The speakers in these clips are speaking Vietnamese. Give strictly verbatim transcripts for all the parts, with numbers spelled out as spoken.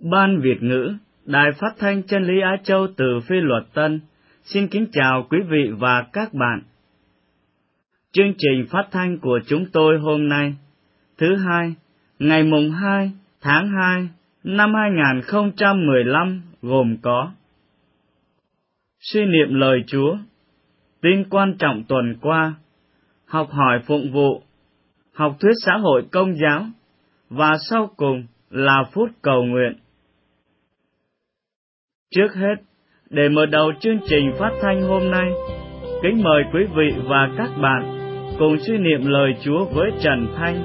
Ban Việt ngữ, Đài Phát thanh Chân lý Á Châu từ Phi Luật Tân, xin kính chào quý vị và các bạn. Chương trình phát thanh của chúng tôi hôm nay, thứ hai, ngày mùng hai tháng hai năm hai nghìn không trăm mười lăm gồm có: suy niệm lời Chúa, tin quan trọng tuần qua, học hỏi phụng vụ, học thuyết xã hội công giáo, và sau cùng là phút cầu nguyện. Trước hết, để mở đầu chương trình phát thanh hôm nay, kính mời quý vị và các bạn cùng suy niệm lời Chúa với Trần Thanh.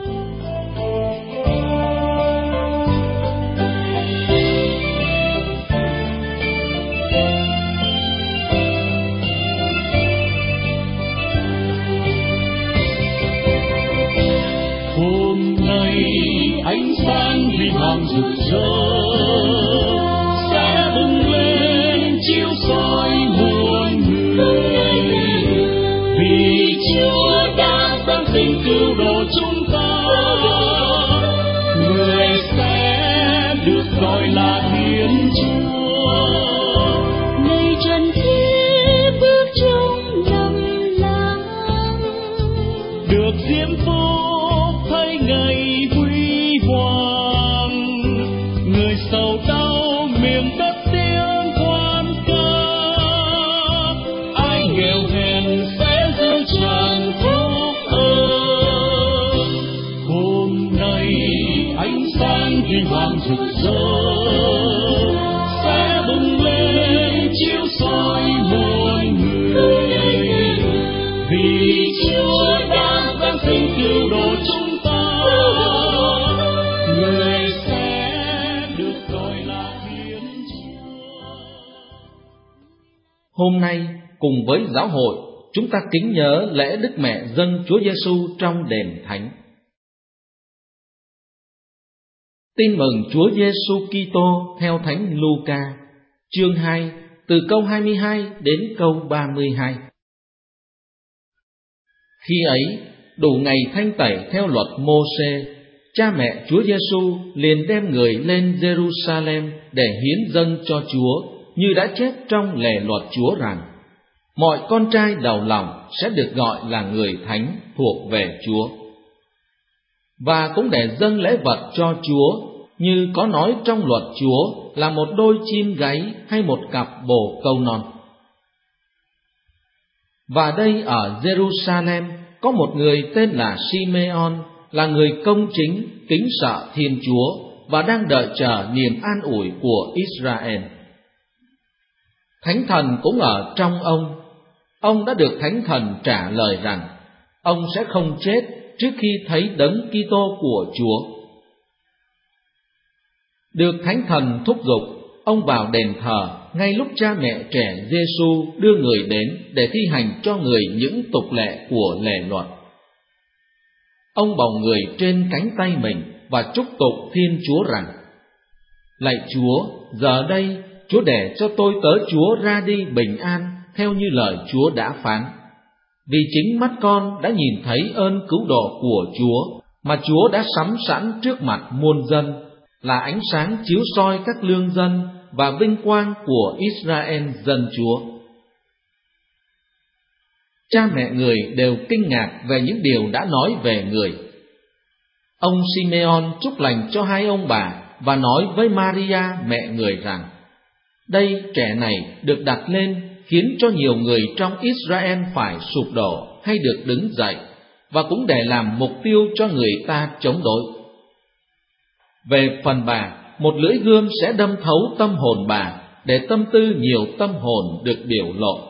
Hôm nay ánh sáng huy hoàng rực rỡ sẽ bừng lên chiếu soi muôn người, vì Chúa đã giáng sinh cứu độ chúng ta, người sẽ được gọi là Thiên Chúa. Ngày trần thế bước trong lầm lắng, được diễm phúc thấy ngày huy hoàng, người sầu đau miền đất tiếng khoan ca, ai nghèo hèn sẽ giữ tràn phúc ơn. Hôm nay ánh sáng huy hoàng rực rỡ sẽ bừng lên chiếu soi muôn người, vì Chúa đã giáng sinh cứu độ chúng ta, người sẽ được gọi là Thiên Chúa. Hôm nay, cùng với giáo hội, chúng ta kính nhớ lễ Đức Mẹ dâng Chúa Giêsu trong đền thánh. Tin mừng Chúa Giêsu Kitô theo Thánh Luca, chương hai, từ câu hai mươi hai đến câu ba mươi hai. Khi ấy, đủ ngày thanh tẩy theo luật Mô-sê, cha mẹ Chúa Giêsu liền đem người lên Giê-ru-sa-lem để hiến dâng cho Chúa, như đã chép trong lề luật Chúa rằng: mọi con trai đầu lòng sẽ được gọi là người thánh thuộc về Chúa. Và cũng để dâng lễ vật cho Chúa, như có nói trong luật Chúa, là một đôi chim gáy hay một cặp bồ câu non. Và đây ở Giê-ru-sa-lem có một người tên là Si-mê-on, là người công chính, kính sợ Thiên Chúa và đang đợi chờ niềm an ủi của Israel. Thánh thần cũng ở trong ông. Ông đã được Thánh thần trả lời rằng ông sẽ không chết trước khi thấy Đấng Kitô của Chúa. Được Thánh thần thúc giục, ông vào đền thờ ngay lúc cha mẹ trẻ Giêsu đưa người đến để thi hành cho người những tục lệ của lề luật. Ông bồng người trên cánh tay mình và chúc tụng Thiên Chúa rằng: lạy Chúa, giờ đây Chúa để cho tôi tớ Chúa ra đi bình an theo như lời Chúa đã phán. Vì chính mắt con đã nhìn thấy ơn cứu độ của Chúa mà Chúa đã sắm sẵn trước mặt muôn dân, là ánh sáng chiếu soi các lương dân và vinh quang của Israel dân Chúa. Cha mẹ người đều kinh ngạc về những điều đã nói về người. Ông Si-mê-on chúc lành cho hai ông bà và nói với Maria mẹ người rằng: đây trẻ này được đặt lên khiến cho nhiều người trong Israel phải sụp đổ hay được đứng dậy, và cũng để làm mục tiêu cho người ta chống đối. Về phần bà, một lưỡi gươm sẽ đâm thấu tâm hồn bà, để tâm tư nhiều tâm hồn được biểu lộ.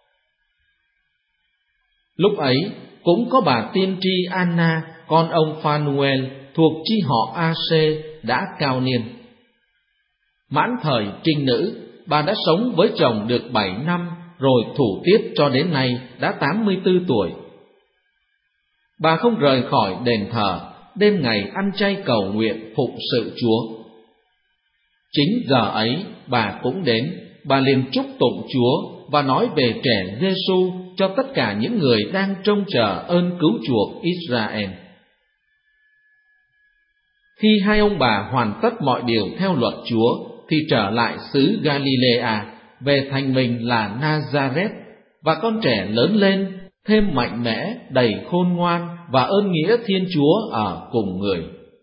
Lúc ấy, cũng có bà tiên tri Anna, con ông Phanuel, thuộc chi họ A-sê, đã cao niên. Mãn thời trinh nữ, bà đã sống với chồng được bảy năm, rồi thủ tiết cho đến nay đã tám mươi tư tuổi. Bà không rời khỏi đền thờ, đêm ngày ăn chay cầu nguyện phụng sự Chúa. Chính giờ ấy bà cũng đến, bà liền chúc tụng Chúa và nói về trẻ Giêsu cho tất cả những người đang trông chờ ơn cứu chuộc Israel. Khi hai ông bà hoàn tất mọi điều theo luật Chúa, thì trở lại xứ Galilea, về thành mình là Nazareth, và con trẻ lớn lên, thêm mạnh mẽ, đầy khôn ngoan, và ơn nghĩa Thiên Chúa ở cùng người.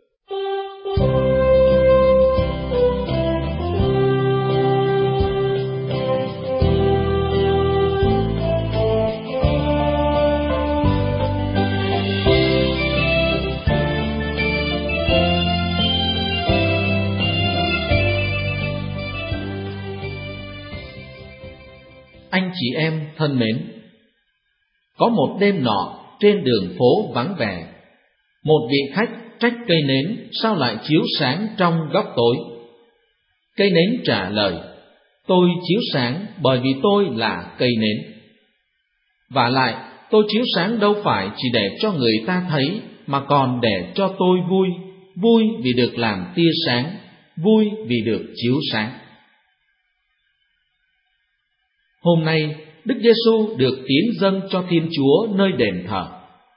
Anh chị em thân mến, có một đêm nọ trên đường phố vắng vẻ, một vị khách trách cây nến sao lại chiếu sáng trong góc tối. Cây nến trả lời: tôi chiếu sáng bởi vì tôi là cây nến. Vả lại, tôi chiếu sáng đâu phải chỉ để cho người ta thấy, mà còn để cho tôi vui, vui vì được làm tia sáng, vui vì được chiếu sáng. Hôm nay, Đức Giêsu được tiến dâng cho Thiên Chúa nơi đền thờ.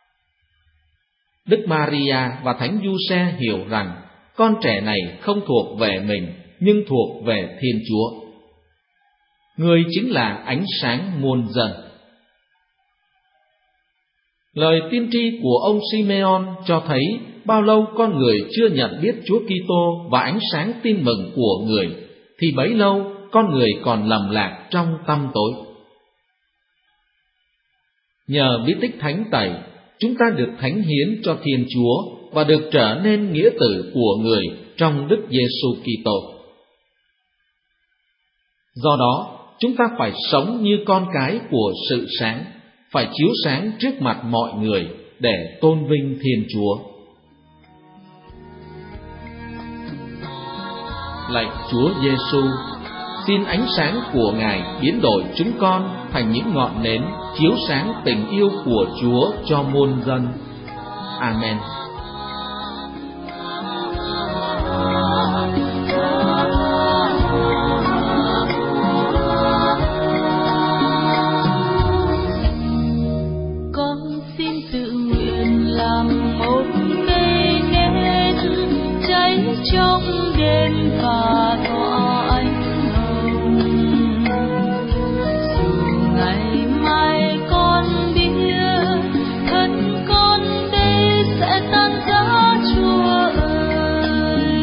Đức Maria và Thánh Giuse hiểu rằng con trẻ này không thuộc về mình, nhưng thuộc về Thiên Chúa. Người chính là ánh sáng muôn dân. Lời tiên tri của ông Simeon cho thấy bao lâu con người chưa nhận biết Chúa Kitô và ánh sáng tin mừng của người, thì bấy lâu con người còn lầm lạc trong tăm tối. Nhờ bí tích thánh tẩy, chúng ta được thánh hiến cho Thiên Chúa và được trở nên nghĩa tử của người trong Đức Giêsu Kitô. Do đó, chúng ta phải sống như con cái của sự sáng, phải chiếu sáng trước mặt mọi người để tôn vinh Thiên Chúa. Lạy Chúa Giêsu, xin ánh sáng của Ngài biến đổi chúng con thành những ngọn nến chiếu sáng tình yêu của Chúa cho muôn dân. Amen. Con xin tự nguyện làm một cây nến cháy trong đêm và tỏa ánh hồng. Dù ngày mai con biết thân con đây sẽ tan rã, Chúa ơi.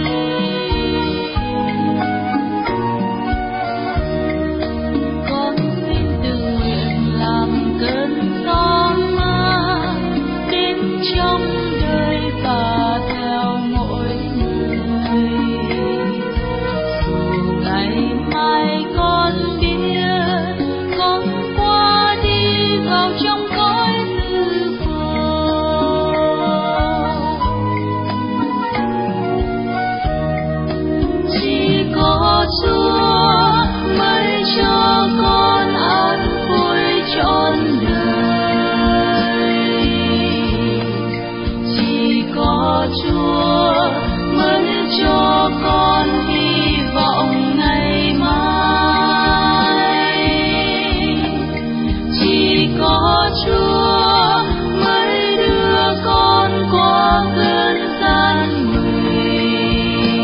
Con xin tự nguyện làm cơn gió mát đến trong đời và theo mỗi người. Dù ngày mai con biết con qua đi vào trong cõi hư vô, chỉ có Chúa mới cho con an vui trọn đời. Chỉ có Chúa mới cho con hy vọng ngày mai. Chỉ có Chúa mới đưa con qua cơn gian nguy.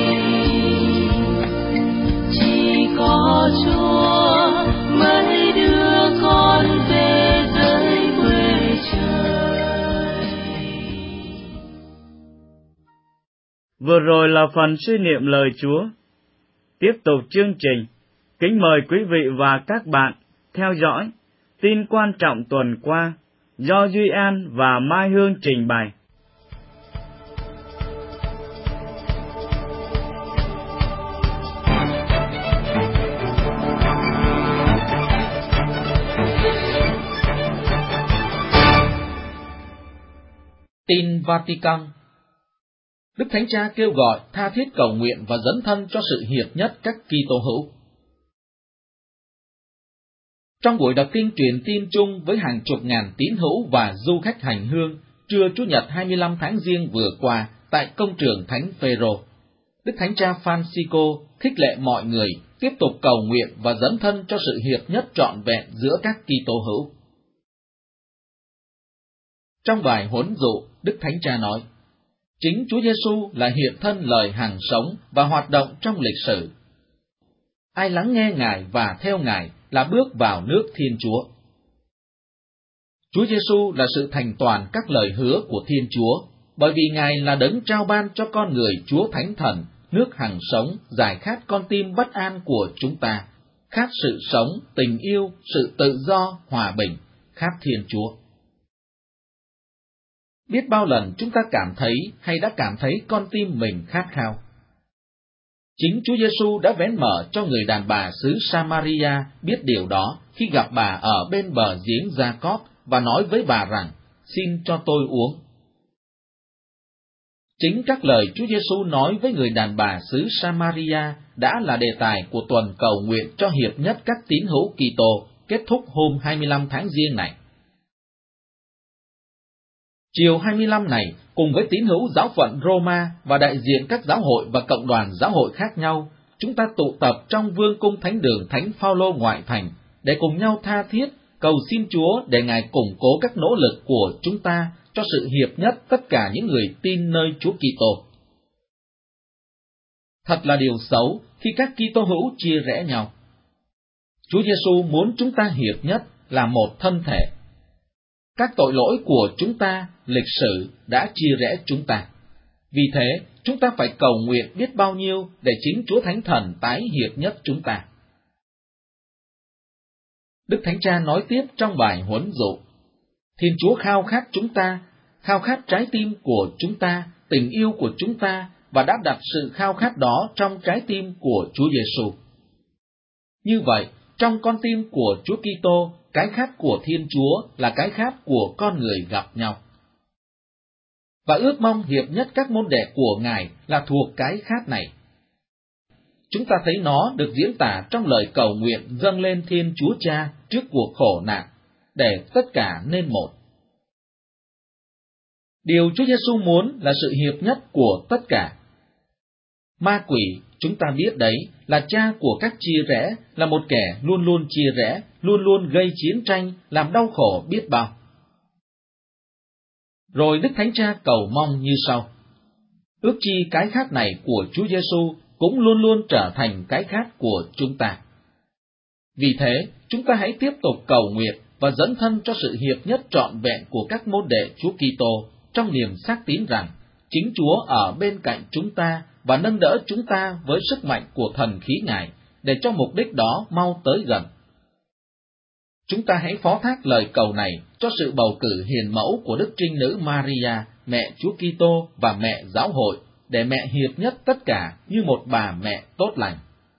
Chỉ có Chúa mới đưa con về tới quê trời. Vừa rồi là phần suy niệm lời Chúa. Tiếp tục chương trình, kính mời quý vị và các bạn theo dõi tin quan trọng tuần qua do Duy An và Mai Hương trình bày. Tin Vatican. Đức Thánh Cha kêu gọi tha thiết cầu nguyện và dấn thân cho sự hiệp nhất các Kitô hữu. Trong buổi đọc kinh truyền tin chung với hàng chục ngàn tín hữu và du khách hành hương trưa Chủ nhật hai mươi lăm tháng Giêng vừa qua tại công trường Thánh Phêrô, Đức Thánh Cha Francisco khích lệ mọi người tiếp tục cầu nguyện và dấn thân cho sự hiệp nhất trọn vẹn giữa các Kitô hữu. Trong bài huấn dụ, Đức Thánh Cha nói: Chính Chúa Giêsu là hiện thân lời hằng sống và hoạt động trong lịch sử. Ai lắng nghe Ngài và theo Ngài là bước vào nước Thiên Chúa. Chúa Giêsu là sự thành toàn các lời hứa của Thiên Chúa, bởi vì Ngài là đấng trao ban cho con người Chúa Thánh Thần, nước hằng sống, giải khát con tim bất an của chúng ta, khát sự sống, tình yêu, sự tự do, hòa bình, khát Thiên Chúa. Biết bao lần chúng ta cảm thấy hay đã cảm thấy con tim mình khát khao. Chính Chúa Giêsu đã vén mở cho người đàn bà xứ Samaria biết điều đó khi gặp bà ở bên bờ giếng Gia-cóp và nói với bà rằng, xin cho tôi uống. Chính các lời Chúa Giêsu nói với người đàn bà xứ Samaria đã là đề tài của tuần cầu nguyện cho hiệp nhất các tín hữu Kitô kết thúc hôm hai mươi lăm tháng Giêng này. Chiều hai mươi lăm này, cùng với tín hữu giáo phận Roma và đại diện các giáo hội và cộng đoàn giáo hội khác nhau, chúng ta tụ tập trong vương cung thánh đường Thánh Phaolô ngoại thành để cùng nhau tha thiết cầu xin Chúa để Ngài củng cố các nỗ lực của chúng ta cho sự hiệp nhất tất cả những người tin nơi Chúa Kitô. Thật là điều xấu khi các Kitô hữu chia rẽ nhau. Chúa Giêsu muốn chúng ta hiệp nhất là một thân thể. Các tội lỗi của chúng ta, lịch sử đã chia rẽ chúng ta. Vì thế, chúng ta phải cầu nguyện biết bao nhiêu để chính Chúa Thánh Thần tái hiệp nhất chúng ta. Đức Thánh Cha nói tiếp trong bài huấn dụ, Thiên Chúa khao khát chúng ta, khao khát trái tim của chúng ta, tình yêu của chúng ta, và đã đặt sự khao khát đó trong trái tim của Chúa Giêsu. Như vậy, trong con tim của Chúa Kitô, cái khát của Thiên Chúa là cái khát của con người gặp nhau. Và ước mong hiệp nhất các môn đệ của Ngài là thuộc cái khát này. Chúng ta thấy nó được diễn tả trong lời cầu nguyện dâng lên Thiên Chúa Cha trước cuộc khổ nạn, để tất cả nên một. Điều Chúa Giêsu muốn là sự hiệp nhất của tất cả. Ma quỷ, chúng ta biết đấy, là cha của các chia rẽ, là một kẻ luôn luôn chia rẽ, luôn luôn gây chiến tranh, làm đau khổ biết bao. Rồi Đức Thánh Cha cầu mong như sau: ước chi cái khát này của Chúa Giêsu cũng luôn luôn trở thành cái khát của chúng ta. Vì thế, chúng ta hãy tiếp tục cầu nguyện và dấn thân cho sự hiệp nhất trọn vẹn của các môn đệ Chúa Kitô trong niềm xác tín rằng chính Chúa ở bên cạnh chúng ta và nâng đỡ chúng ta với sức mạnh của thần khí Ngài để cho mục đích đó mau tới gần. Chúng ta hãy phó thác lời cầu này cho sự bầu cử hiền mẫu của Đức Trinh Nữ Maria, mẹ Chúa Kitô và mẹ giáo hội, để mẹ hiệp nhất tất cả như một bà mẹ tốt lành.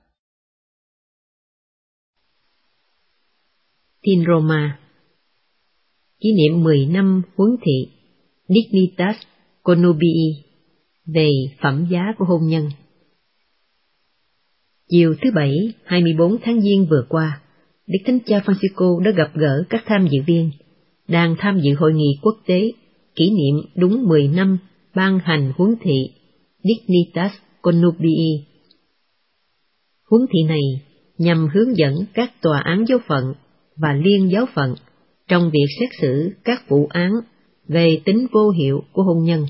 Tin Roma. Kỷ niệm mười năm huấn thị Dignitas Connubii về phẩm giá của hôn nhân. Chiều thứ Bảy, hai mươi bốn tháng Giêng vừa qua, Đức Thánh Cha Francisco đã gặp gỡ các tham dự viên đang tham dự hội nghị quốc tế kỷ niệm đúng mười năm ban hành huấn thị Dignitas Connubii. Huấn thị này nhằm hướng dẫn các tòa án giáo phận và liên giáo phận trong việc xét xử các vụ án về tính vô hiệu của hôn nhân.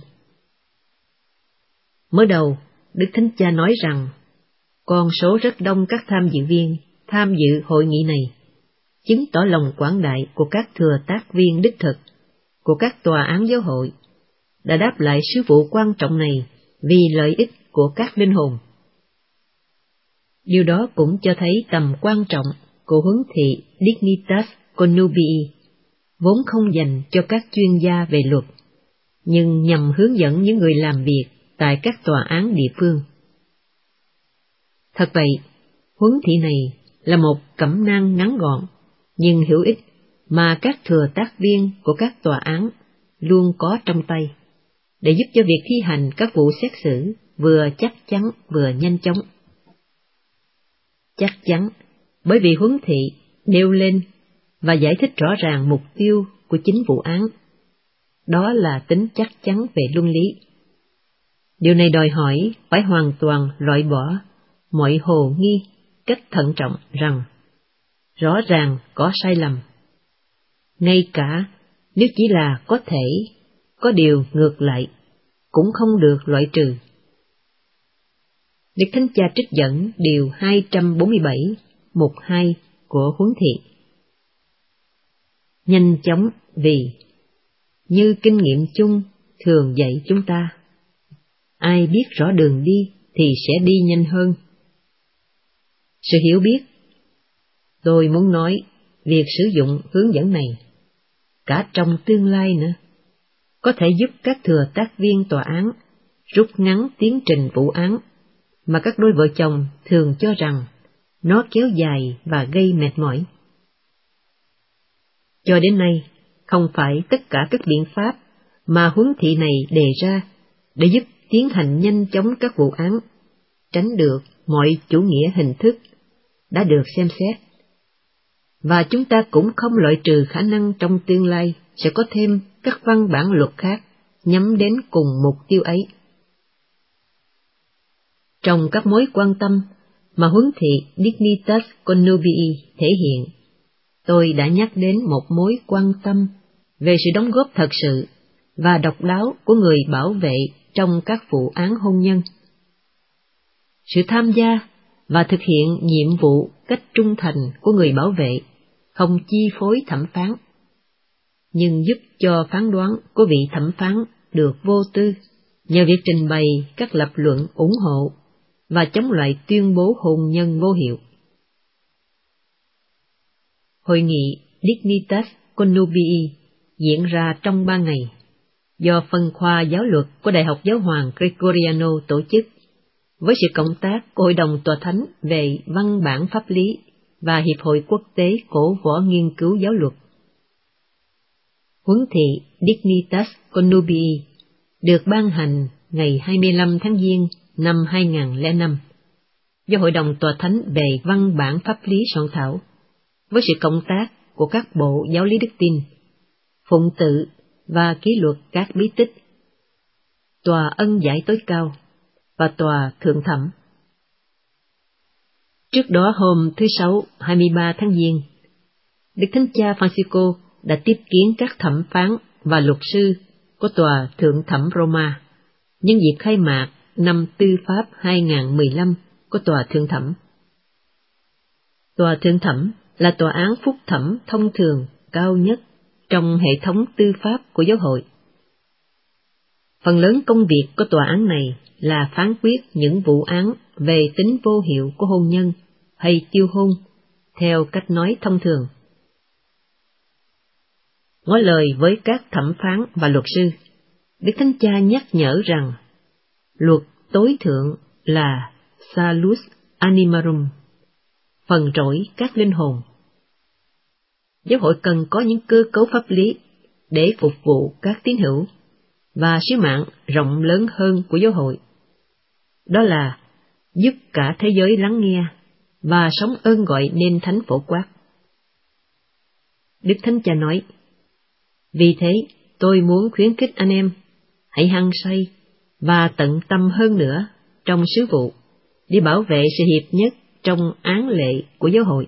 Mới đầu, Đức Thánh Cha nói rằng con số rất đông các tham dự viên tham dự hội nghị này, chứng tỏ lòng quảng đại của các thừa tác viên đích thực của các tòa án giáo hội, đã đáp lại sứ vụ quan trọng này vì lợi ích của các linh hồn. Điều đó cũng cho thấy tầm quan trọng của huấn thị Dignitas Connubii, vốn không dành cho các chuyên gia về luật, nhưng nhằm hướng dẫn những người làm việc tại các tòa án địa phương. Thật vậy, huấn thị này là một cẩm nang ngắn gọn nhưng hữu ích mà các thừa tác viên của các tòa án luôn có trong tay, để giúp cho việc thi hành các vụ xét xử vừa chắc chắn vừa nhanh chóng. Chắc chắn, bởi vì huấn thị nêu lên và giải thích rõ ràng mục tiêu của chính vụ án. Đó là tính chắc chắn về luân lý. Điều này đòi hỏi phải hoàn toàn loại bỏ mọi hồ nghi cách thận trọng rằng rõ ràng có sai lầm. Ngay cả nếu chỉ là có thể, có điều ngược lại, cũng không được loại trừ. Đức Thánh Cha trích dẫn điều hai trăm bốn mươi bảy, mục hai của huấn thị. Nhanh chóng vì, như kinh nghiệm chung thường dạy chúng ta, ai biết rõ đường đi thì sẽ đi nhanh hơn. Sự hiểu biết, tôi muốn nói, việc sử dụng hướng dẫn này, cả trong tương lai nữa, có thể giúp các thừa tác viên tòa án rút ngắn tiến trình vụ án mà các đôi vợ chồng thường cho rằng nó kéo dài và gây mệt mỏi. Cho đến nay, không phải tất cả các biện pháp mà huấn thị này đề ra để giúp tiến hành nhanh chóng các vụ án, tránh được mọi chủ nghĩa hình thức, đã được xem xét. Và chúng ta cũng không loại trừ khả năng trong tương lai sẽ có thêm các văn bản luật khác nhắm đến cùng mục tiêu ấy. Trong các mối quan tâm mà huấn thị Dignitas Connubii thể hiện, tôi đã nhắc đến một mối quan tâm về sự đóng góp thật sự và độc đáo của người bảo vệ trong các vụ án hôn nhân. Sự tham gia và thực hiện nhiệm vụ cách trung thành của người bảo vệ không chi phối thẩm phán, nhưng giúp cho phán đoán của vị thẩm phán được vô tư nhờ việc trình bày các lập luận ủng hộ và chống lại tuyên bố hôn nhân vô hiệu. Hội nghị Dignitas Connubii diễn ra trong ba ngày, do phân khoa giáo luật của Đại học Giáo hoàng Gregoriano tổ chức, với sự cộng tác của Hội đồng Tòa Thánh về văn bản pháp lý và Hiệp hội Quốc tế cổ võ nghiên cứu giáo luật. Huấn thị Dignitas Connubii được ban hành ngày hai mươi lăm tháng Giêng năm hai nghìn không trăm lẻ năm, do Hội đồng Tòa Thánh về văn bản pháp lý soạn thảo, với sự cộng tác của các bộ giáo lý đức tin, phụng tự và kỷ luật các bí tích, Tòa ân giải tối cao và Tòa thượng thẩm. Trước đó hôm thứ Sáu hai mươi ba tháng Giêng, Đức Thánh Cha Francisco đã tiếp kiến các thẩm phán và luật sư của Tòa thượng thẩm Roma nhân dịp khai mạc năm tư pháp hai nghìn không trăm mười lăm của Tòa thượng thẩm. Tòa thượng thẩm là tòa án phúc thẩm thông thường cao nhất trong hệ thống tư pháp của giáo hội. Phần lớn công việc của tòa án này là phán quyết những vụ án về tính vô hiệu của hôn nhân hay tiêu hôn, theo cách nói thông thường. Ngỏ lời với các thẩm phán và luật sư, Đức Thánh Cha nhắc nhở rằng luật tối thượng là salus animarum, phần trỗi các linh hồn. Giáo hội cần có những cơ cấu pháp lý để phục vụ các tín hữu và sứ mạng rộng lớn hơn của giáo hội, đó là giúp cả thế giới lắng nghe và sống ơn gọi nên thánh phổ quát. Đức Thánh Cha nói, vì thế tôi muốn khuyến khích anh em hãy hăng say và tận tâm hơn nữa trong sứ vụ để bảo vệ sự hiệp nhất trong án lệ của giáo hội.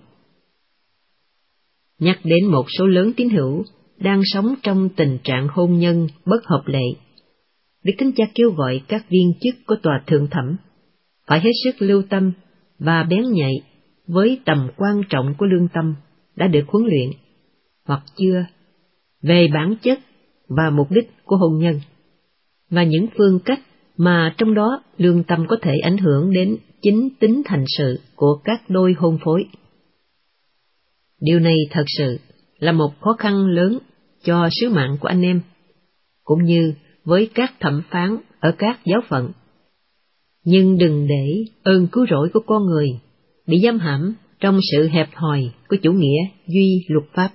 Nhắc đến một số lớn tín hữu đang sống trong tình trạng hôn nhân bất hợp lệ, Đức Thánh Cha kêu gọi các viên chức của Tòa thượng thẩm phải hết sức lưu tâm và bén nhạy với tầm quan trọng của lương tâm đã được huấn luyện, hoặc chưa, về bản chất và mục đích của hôn nhân, và những phương cách mà trong đó lương tâm có thể ảnh hưởng đến chính tính thành sự của các đôi hôn phối. Điều này thật sự là một khó khăn lớn cho sứ mạng của anh em, cũng như với các thẩm phán ở các giáo phận. Nhưng đừng để ơn cứu rỗi của con người bị giam hãm trong sự hẹp hòi của chủ nghĩa duy luật pháp.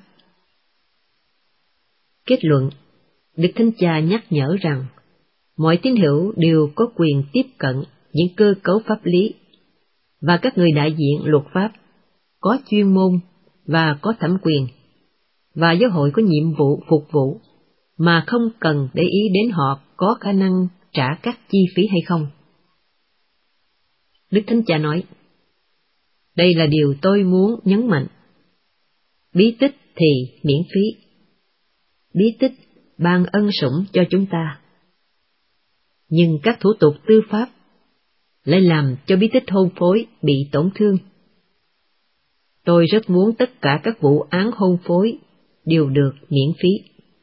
Kết luận, Đức Thánh Cha nhắc nhở rằng mọi tín hữu đều có quyền tiếp cận những cơ cấu pháp lý, và các người đại diện luật pháp có chuyên môn và có thẩm quyền, và giáo hội có nhiệm vụ phục vụ mà không cần để ý đến họ có khả năng trả các chi phí hay không. Đức Thánh Cha nói, đây là điều tôi muốn nhấn mạnh. Bí tích thì miễn phí. Bí tích ban ân sủng cho chúng ta. nhưng các thủ tục tư pháp lại làm cho bí tích hôn phối bị tổn thương. Tôi rất muốn tất cả các vụ án hôn phối đều được miễn phí.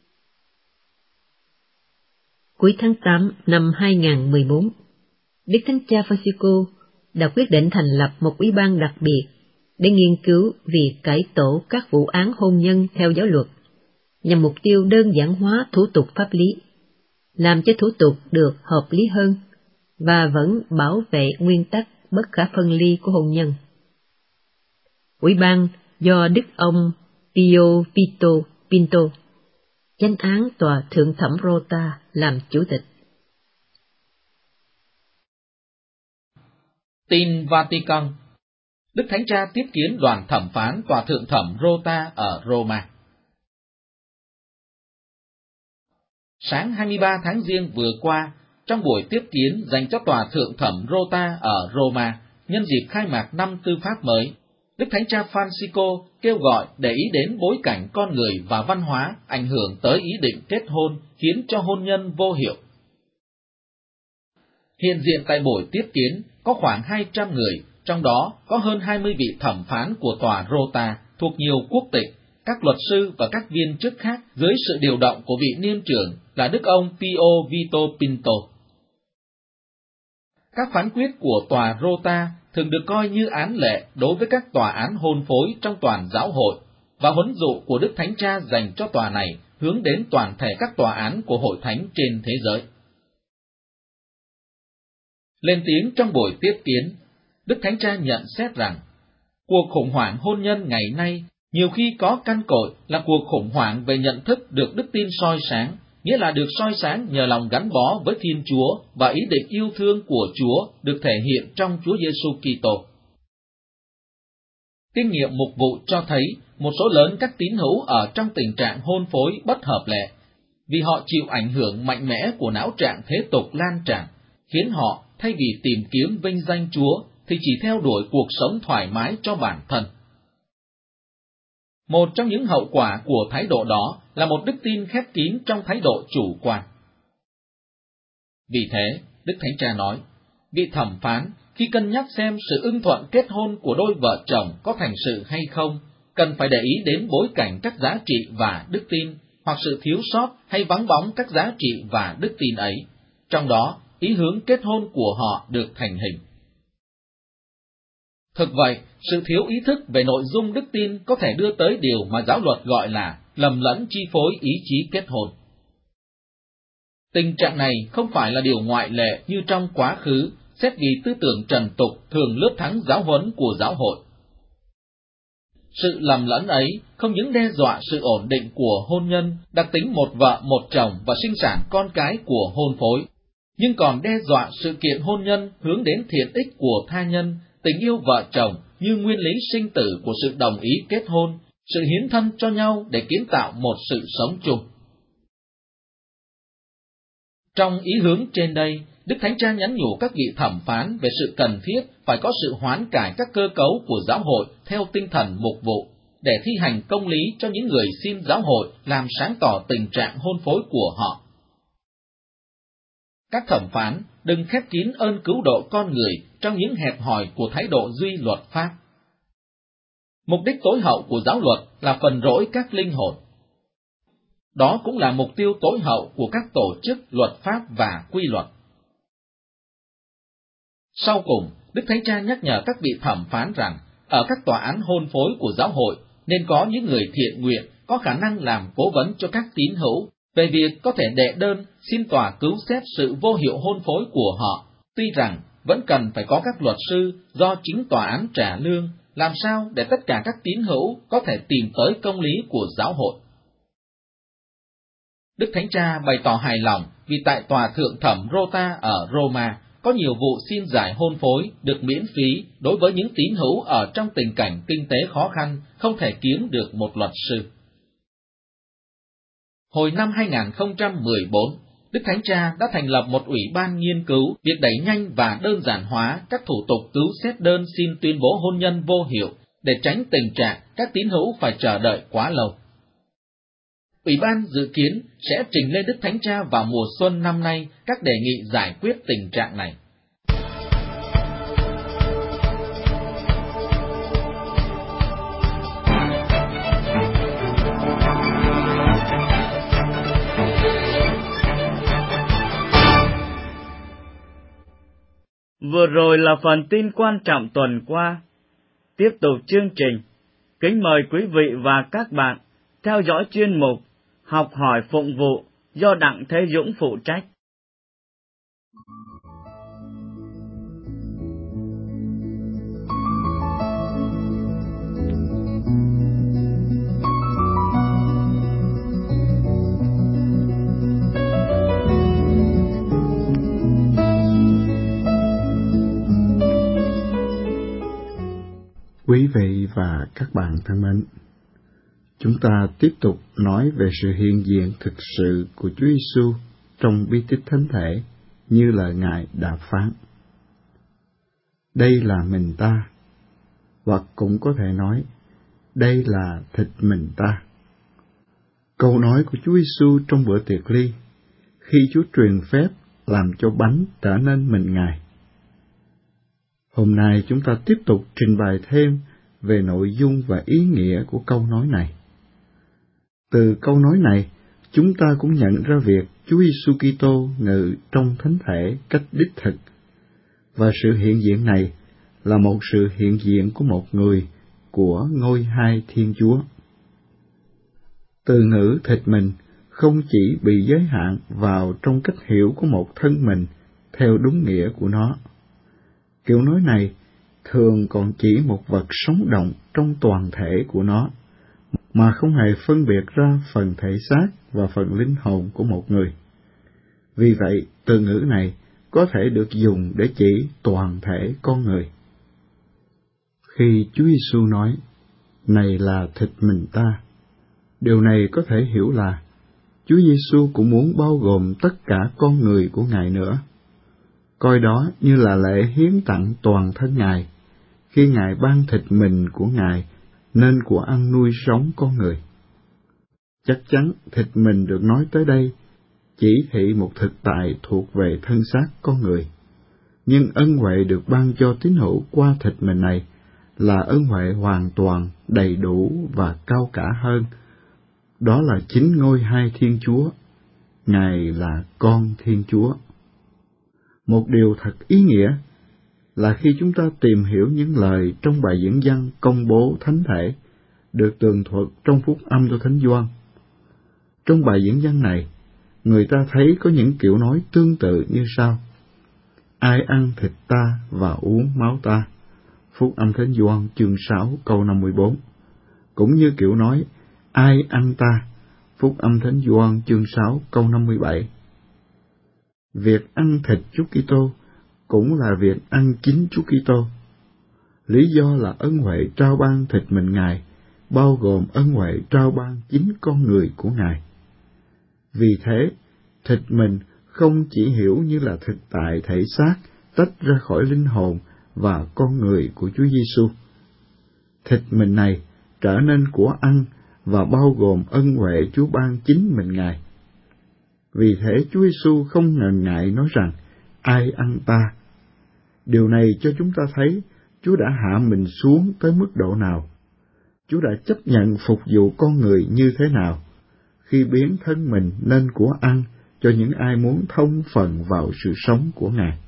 Cuối tháng tám năm hai nghìn không trăm mười bốn, Đức Thánh Cha Francisco đã quyết định thành lập một ủy ban đặc biệt để nghiên cứu việc cải tổ các vụ án hôn nhân theo giáo luật, nhằm mục tiêu đơn giản hóa thủ tục pháp lý, làm cho thủ tục được hợp lý hơn và vẫn bảo vệ nguyên tắc bất khả phân ly của hôn nhân. Ủy ban do Đức ông Pio Vito Pinto, chánh án tòa thượng thẩm Rota làm chủ tịch. Tin Vatican. Đức Thánh Cha tiếp kiến đoàn thẩm phán tòa thượng thẩm Rota ở Roma. Sáng hai mươi ba tháng Giêng vừa qua, trong buổi tiếp kiến dành cho tòa thượng thẩm Rota ở Roma, nhân dịp khai mạc năm tư pháp mới, Đức Thánh Cha Francisco kêu gọi để ý đến bối cảnh con người và văn hóa ảnh hưởng tới ý định kết hôn, khiến cho hôn nhân vô hiệu. Hiện diện tại buổi tiếp kiến có khoảng hai trăm người, trong đó có hơn hai mươi vị thẩm phán của tòa Rota thuộc nhiều quốc tịch, các luật sư và các viên chức khác dưới sự điều động của vị niên trưởng là Đức ông Pio Vito Pinto. Các phán quyết của tòa Rota thường được coi như án lệ đối với các tòa án hôn phối trong toàn giáo hội, và huấn dụ của Đức Thánh Cha dành cho tòa này hướng đến toàn thể các tòa án của hội thánh trên thế giới. Lên tiếng trong buổi tiếp kiến, Đức Thánh Cha nhận xét rằng, cuộc khủng hoảng hôn nhân ngày nay nhiều khi có căn cội là cuộc khủng hoảng về nhận thức được đức tin soi sáng, nghĩa là được soi sáng nhờ lòng gắn bó với Thiên Chúa và ý định yêu thương của Chúa được thể hiện trong Chúa Giêsu Kitô. Kinh nghiệm mục vụ cho thấy một số lớn các tín hữu ở trong tình trạng hôn phối bất hợp lệ, vì họ chịu ảnh hưởng mạnh mẽ của não trạng thế tục lan tràn, khiến họ thay vì tìm kiếm vinh danh Chúa thì chỉ theo đuổi cuộc sống thoải mái cho bản thân. Một trong những hậu quả của thái độ đó là một đức tin khép kín trong thái độ chủ quan. Vì thế, Đức Thánh Cha nói, vị thẩm phán khi cân nhắc xem sự ưng thuận kết hôn của đôi vợ chồng có thành sự hay không, cần phải để ý đến bối cảnh các giá trị và đức tin, hoặc sự thiếu sót hay vắng bóng các giá trị và đức tin ấy, trong đó ý hướng kết hôn của họ được thành hình. Thực vậy, sự thiếu ý thức về nội dung đức tin có thể đưa tới điều mà giáo luật gọi là lầm lẫn chi phối ý chí kết hôn. Tình trạng này không phải là điều ngoại lệ như trong quá khứ, xét vì tư tưởng trần tục thường lướt thắng giáo huấn của giáo hội. Sự lầm lẫn ấy không những đe dọa sự ổn định của hôn nhân, đặc tính một vợ một chồng và sinh sản con cái của hôn phối, nhưng còn đe dọa sự kiện hôn nhân hướng đến thiện ích của tha nhân, tình yêu vợ chồng như nguyên lý sinh tử của sự đồng ý kết hôn, sự hiến thân cho nhau để kiến tạo một sự sống chung. Trong ý hướng trên đây, Đức Thánh Cha nhắn nhủ các vị thẩm phán về sự cần thiết phải có sự hoán cải các cơ cấu của giáo hội theo tinh thần mục vụ, để thi hành công lý cho những người xin giáo hội làm sáng tỏ tình trạng hôn phối của họ. Các thẩm phán đừng khép kín ơn cứu độ con người trong những hẹp hòi của thái độ duy luật pháp. Mục đích tối hậu của giáo luật là phần rỗi các linh hồn. Đó cũng là mục tiêu tối hậu của các tổ chức luật pháp và quy luật. Sau cùng, Đức Thánh Cha nhắc nhở các vị thẩm phán rằng, ở các tòa án hôn phối của giáo hội nên có những người thiện nguyện có khả năng làm cố vấn cho các tín hữu về việc có thể đệ đơn xin tòa cứu xét sự vô hiệu hôn phối của họ, tuy rằng vẫn cần phải có các luật sư do chính tòa án trả lương, làm sao để tất cả các tín hữu có thể tìm tới công lý của giáo hội. Đức Thánh Cha bày tỏ hài lòng vì tại tòa thượng thẩm Rota ở Roma có nhiều vụ xin giải hôn phối được miễn phí đối với những tín hữu ở trong tình cảnh kinh tế khó khăn, không thể kiếm được một luật sư. Hồi năm hai nghìn không trăm mười bốn, Đức Thánh Cha đã thành lập một ủy ban nghiên cứu việc đẩy nhanh và đơn giản hóa các thủ tục cứu xét đơn xin tuyên bố hôn nhân vô hiệu để tránh tình trạng các tín hữu phải chờ đợi quá lâu. Ủy ban dự kiến sẽ trình lên Đức Thánh Cha vào mùa xuân năm nay các đề nghị giải quyết tình trạng này. Vừa rồi là phần tin quan trọng tuần qua. Tiếp tục chương trình, kính mời quý vị và các bạn theo dõi chuyên mục Học hỏi phụng vụ do Đặng Thế Dũng phụ trách. Quý vị và các bạn thân mến, chúng ta tiếp tục nói về sự hiện diện thực sự của Chúa Giêsu trong bí tích thánh thể như lời Ngài đã phán. Đây là mình ta, hoặc cũng có thể nói, đây là thịt mình ta. Câu nói của Chúa Giêsu trong bữa tiệc ly, khi Chúa truyền phép làm cho bánh trở nên mình Ngài. Hôm nay chúng ta tiếp tục trình bày thêm về nội dung và ý nghĩa của câu nói này. Từ câu nói này, chúng ta cũng nhận ra việc Chúa Giêsu Kitô ngự trong thánh thể cách đích thực, và sự hiện diện này là một sự hiện diện của một người của ngôi hai Thiên Chúa. Từ ngữ thịt mình không chỉ bị giới hạn vào trong cách hiểu của một thân mình theo đúng nghĩa của nó. Kiểu nói này thường còn chỉ một vật sống động trong toàn thể của nó, mà không hề phân biệt ra phần thể xác và phần linh hồn của một người. Vì vậy, từ ngữ này có thể được dùng để chỉ toàn thể con người. Khi Chúa Giêsu nói, này là thịt mình ta, điều này có thể hiểu là Chúa Giêsu cũng muốn bao gồm tất cả con người của Ngài nữa, coi đó như là lễ hiến tặng toàn thân Ngài, khi Ngài ban thịt mình của Ngài nên của ăn nuôi sống con người. Chắc chắn thịt mình được nói tới đây chỉ thị một thực tại thuộc về thân xác con người, nhưng ân huệ được ban cho tín hữu qua thịt mình này là ân huệ hoàn toàn, đầy đủ và cao cả hơn. Đó là chính ngôi hai Thiên Chúa, Ngài là con Thiên Chúa. Một điều thật ý nghĩa là khi chúng ta tìm hiểu những lời trong bài diễn văn công bố thánh thể được tường thuật trong phúc âm của Thánh Gioan. Trong bài diễn văn này, người ta thấy có những kiểu nói tương tự như sau: ai ăn thịt ta và uống máu ta, phúc âm Thánh Gioan chương sáu câu năm mươi bốn, cũng như kiểu nói ai ăn ta, phúc âm Thánh Gioan chương sáu câu năm mươi bảy. Việc ăn thịt Chúa Kitô cũng là việc ăn chính Chúa Kitô. Lý do là ân huệ trao ban thịt mình Ngài, bao gồm ân huệ trao ban chính con người của Ngài. Vì thế, thịt mình không chỉ hiểu như là thực tại thể xác tách ra khỏi linh hồn và con người của Chúa Giêsu. Thịt mình này trở nên của ăn và bao gồm ân huệ Chúa ban chính mình Ngài. Vì thế Chúa Giêsu không ngần ngại nói rằng ai ăn ta. Điều này cho chúng ta thấy Chúa đã hạ mình xuống tới mức độ nào. Chúa đã chấp nhận phục vụ con người như thế nào khi biến thân mình nên của ăn cho những ai muốn thông phần vào sự sống của Ngài.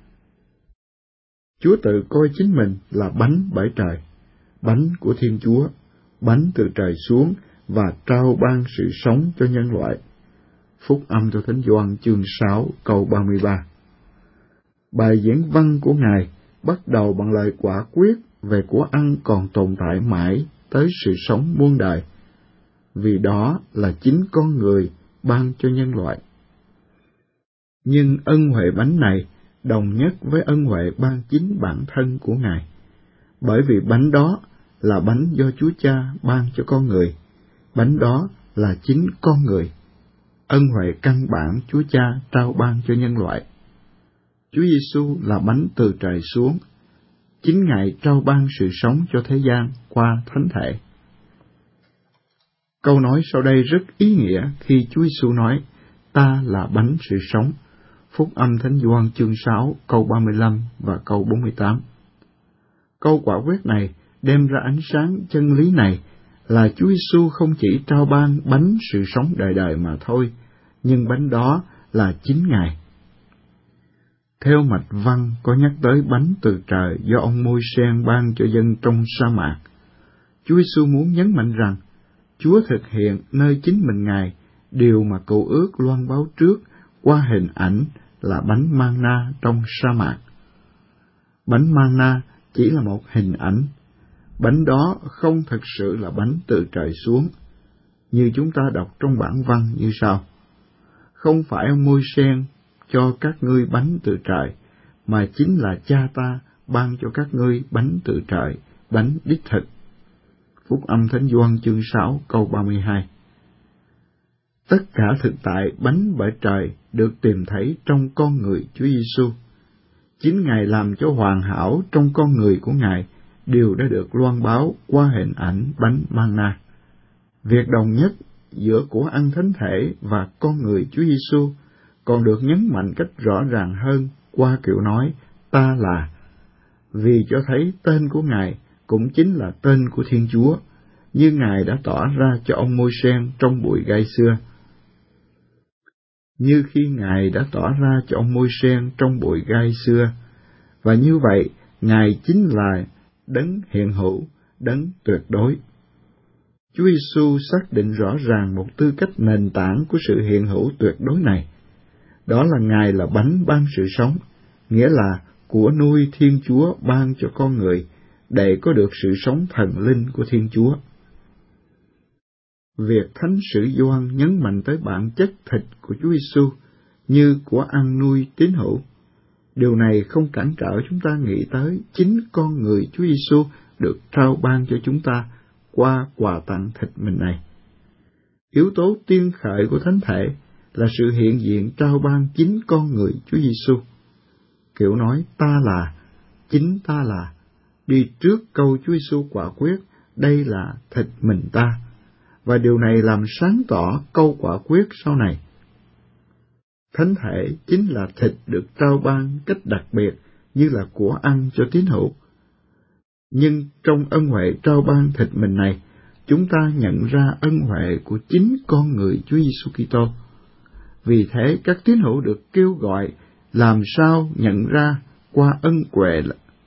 Chúa tự coi chính mình là bánh bởi trời, bánh của Thiên Chúa, bánh từ trời xuống và trao ban sự sống cho nhân loại. Phúc âm cho Thánh Gioan chương sáu câu ba mươi ba. Bài diễn văn của Ngài bắt đầu bằng lời quả quyết về của ăn còn tồn tại mãi tới sự sống muôn đời, vì đó là chính con người ban cho nhân loại. Nhưng ân huệ bánh này đồng nhất với ân huệ ban chính bản thân của Ngài, bởi vì bánh đó là bánh do Chúa Cha ban cho con người, bánh đó là chính con người, ân huệ căn bản Chúa Cha trao ban cho nhân loại. Chúa Giêsu là bánh từ trời xuống, chính Ngài trao ban sự sống cho thế gian qua thánh thể. Câu nói sau đây rất ý nghĩa khi Chúa Giêsu nói, ta là bánh sự sống. Phúc âm Thánh Gioan chương sáu câu ba mươi lăm và câu bốn mươi tám. Câu quả quyết này đem ra ánh sáng chân lý này là Chúa Giêsu không chỉ trao ban bánh sự sống đời đời mà thôi, nhưng bánh đó là chính Ngài. Theo mạch văn có nhắc tới bánh từ trời do ông Môi-se ban cho dân trong sa mạc. Chúa Giêsu muốn nhấn mạnh rằng Chúa thực hiện nơi chính mình Ngài điều mà Cựu Ước loan báo trước qua hình ảnh là bánh man-na trong sa mạc. Bánh man-na chỉ là một hình ảnh. Bánh đó không thực sự là bánh từ trời xuống, như chúng ta đọc trong bản văn như sau. Không phải ông Môi-se cho các ngươi bánh từ trời, mà chính là Cha ta ban cho các ngươi bánh từ trời, bánh đích thực. Phúc âm Thánh Gioan chương sáu câu ba mươi hai. Tất cả thực tại bánh bởi trời được tìm thấy trong con người Chúa Giêsu. Chính Ngài làm cho hoàn hảo trong con người của Ngài đều đã được loan báo qua hình ảnh bánh man-na. Việc đồng nhất giữa của ăn thánh thể và con người Chúa Giêsu còn được nhấn mạnh cách rõ ràng hơn qua kiểu nói ta là, vì cho thấy tên của Ngài cũng chính là tên của Thiên Chúa, như Ngài đã tỏ ra cho ông Môi-se trong bụi gai xưa. Như khi Ngài đã tỏ ra cho ông Môi-se trong bụi gai xưa, và như vậy Ngài chính là đấng hiện hữu, đấng tuyệt đối. Chúa Giêsu xác định rõ ràng một tư cách nền tảng của sự hiện hữu tuyệt đối này. Đó là Ngài là bánh ban sự sống, nghĩa là của nuôi Thiên Chúa ban cho con người để có được sự sống thần linh của Thiên Chúa. Việc Thánh sử Gioan nhấn mạnh tới bản chất thịt của Chúa Giêsu như của ăn nuôi tín hữu. Điều này không cản trở chúng ta nghĩ tới chính con người Chúa Giêsu được trao ban cho chúng ta qua quà tặng thịt mình này. Yếu tố tiên khởi của thánh thể là sự hiện diện trao ban chính con người Chúa Giêsu. Kiểu nói ta là, chính ta là, đi trước câu Chúa Giêsu quả quyết, đây là thịt mình ta, và điều này làm sáng tỏ câu quả quyết sau này. Thánh thể chính là thịt được trao ban cách đặc biệt như là của ăn cho tín hữu. Nhưng trong ân huệ trao ban thịt mình này, chúng ta nhận ra ân huệ của chính con người Chúa Giêsu Kitô. Vì thế các tín hữu được kêu gọi làm sao nhận ra qua ân huệ.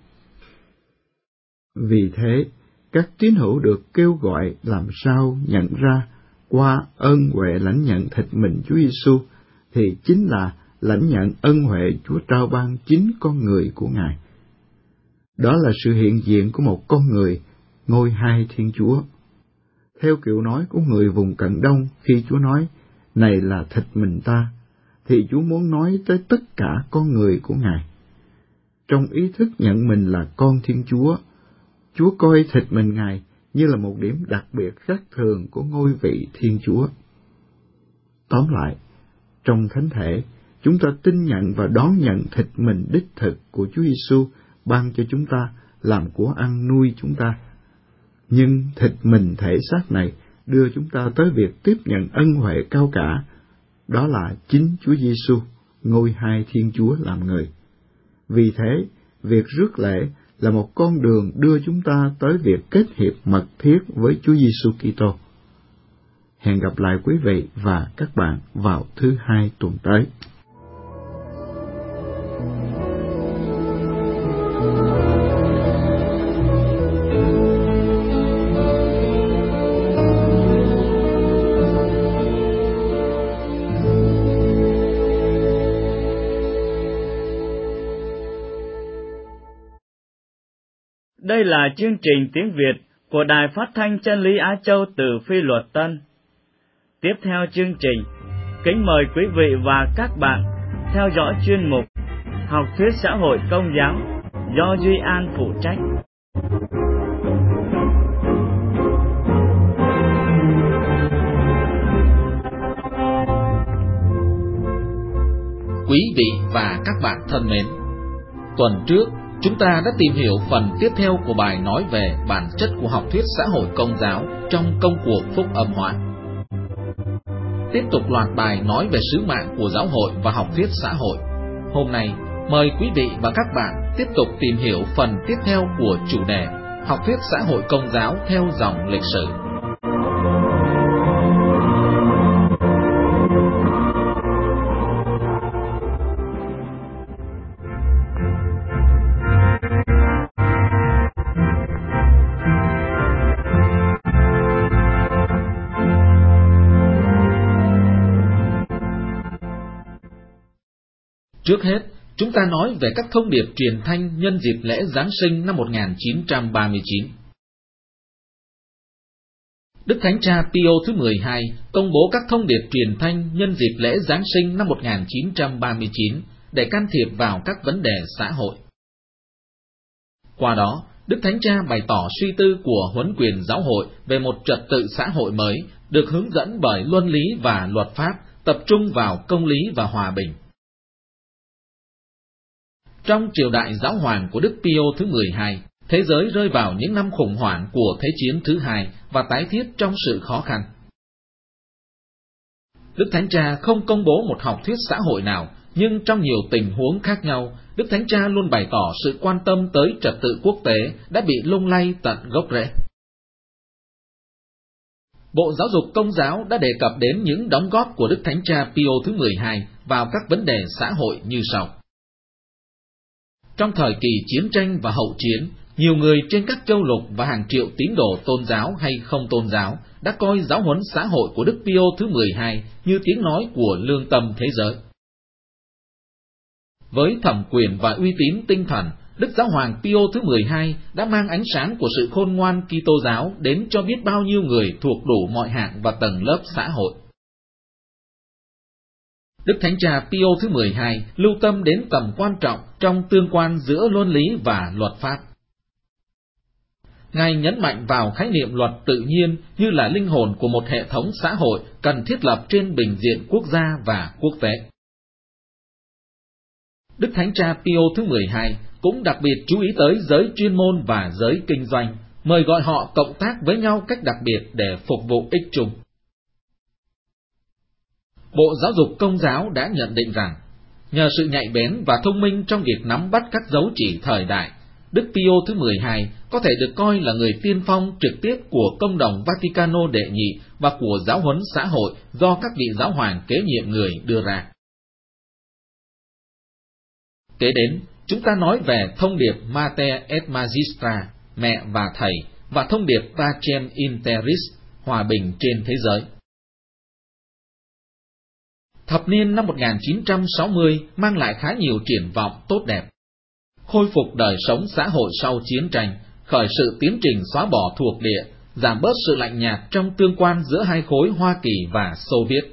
Vì thế các tín hữu được kêu gọi làm sao nhận ra qua ân huệ lãnh nhận thịt mình Chúa Giêsu thì chính là lãnh nhận ân huệ Chúa trao ban chính con người của Ngài. Đó là sự hiện diện của một con người, ngôi hai Thiên Chúa. Theo kiểu nói của người vùng Cận Đông khi Chúa nói, này là thịt mình ta, thì Chúa muốn nói tới tất cả con người của Ngài. Trong ý thức nhận mình là con Thiên Chúa, Chúa coi thịt mình Ngài như là một điểm đặc biệt khác thường của ngôi vị Thiên Chúa. Tóm lại, trong thánh thể, chúng ta tin nhận và đón nhận thịt mình đích thực của Chúa Giêsu ban cho chúng ta làm của ăn nuôi chúng ta. Nhưng thịt mình thể xác này đưa chúng ta tới việc tiếp nhận ân huệ cao cả, đó là chính Chúa Giêsu, ngôi hai Thiên Chúa làm người. Vì thế, việc rước lễ là một con đường đưa chúng ta tới việc kết hiệp mật thiết với Chúa Giêsu Kitô. Hẹn gặp lại quý vị và các bạn vào thứ hai tuần tới. Đây là chương trình tiếng Việt của Đài Phát thanh Chân lý Á Châu từ Phi Luật Tân. Tiếp theo chương trình, kính mời quý vị và các bạn theo dõi chuyên mục Học thuyết xã hội công giáo do Duy An phụ trách. Quý vị và các bạn thân mến, tuần trước Chúng ta đã tìm hiểu phần tiếp theo của bài nói về bản chất của học thuyết xã hội công giáo trong công cuộc phúc âm hóa. Tiếp tục loạt bài nói về sứ mạng của giáo hội và học thuyết xã hội. Hôm nay, mời quý vị và các bạn tiếp tục tìm hiểu phần tiếp theo của chủ đề học thuyết xã hội công giáo theo dòng lịch sử. Trước hết, chúng ta nói về các thông điệp truyền thanh nhân dịp lễ Giáng sinh năm một nghìn chín trăm ba mươi chín. Đức Thánh Cha Pio thứ mười hai công bố các thông điệp truyền thanh nhân dịp lễ Giáng sinh năm một nghìn chín trăm ba mươi chín để can thiệp vào các vấn đề xã hội. Qua đó, Đức Thánh Cha bày tỏ suy tư của huấn quyền giáo hội về một trật tự xã hội mới được hướng dẫn bởi luân lý và luật pháp, tập trung vào công lý và hòa bình. Trong triều đại giáo hoàng của Đức Pio thứ mười hai, thế giới rơi vào những năm khủng hoảng của Thế chiến thứ hai và tái thiết trong sự khó khăn. Đức Thánh Cha không công bố một học thuyết xã hội nào, nhưng trong nhiều tình huống khác nhau, Đức Thánh Cha luôn bày tỏ sự quan tâm tới trật tự quốc tế đã bị lung lay tận gốc rễ. Bộ Giáo dục Công giáo đã đề cập đến những đóng góp của Đức Thánh Cha Pio thứ mười hai vào các vấn đề xã hội như sau. Trong thời kỳ chiến tranh và hậu chiến, nhiều người trên các châu lục và hàng triệu tín đồ tôn giáo hay không tôn giáo đã coi giáo huấn xã hội của Đức Pio thứ mười hai như tiếng nói của lương tâm thế giới. Với thẩm quyền và uy tín tinh thần, Đức Giáo hoàng Pio thứ mười hai đã mang ánh sáng của sự khôn ngoan Kitô giáo đến cho biết bao nhiêu người thuộc đủ mọi hạng và tầng lớp xã hội. Đức Thánh Cha Pio thứ mười hai lưu tâm đến tầm quan trọng trong tương quan giữa luân lý và luật pháp. Ngài nhấn mạnh vào khái niệm luật tự nhiên như là linh hồn của một hệ thống xã hội cần thiết lập trên bình diện quốc gia và quốc tế. Đức Thánh Cha Pio thứ mười hai cũng đặc biệt chú ý tới giới chuyên môn và giới kinh doanh, mời gọi họ cộng tác với nhau cách đặc biệt để phục vụ ích chung. Bộ Giáo dục Công giáo đã nhận định rằng, nhờ sự nhạy bén và thông minh trong việc nắm bắt các dấu chỉ thời đại, Đức Pio thứ mười hai có thể được coi là người tiên phong trực tiếp của Công đồng Vaticano đệ nhị và của giáo huấn xã hội do các vị giáo hoàng kế nhiệm người đưa ra. Kế đến, chúng ta nói về thông điệp Mater et Magistra, mẹ và thầy, và thông điệp Pacem in Terris, hòa bình trên thế giới. Thập niên năm một nghìn chín trăm sáu mươi mang lại khá nhiều triển vọng tốt đẹp. Khôi phục đời sống xã hội sau chiến tranh, khởi sự tiến trình xóa bỏ thuộc địa, giảm bớt sự lạnh nhạt trong tương quan giữa hai khối Hoa Kỳ và Xô Viết.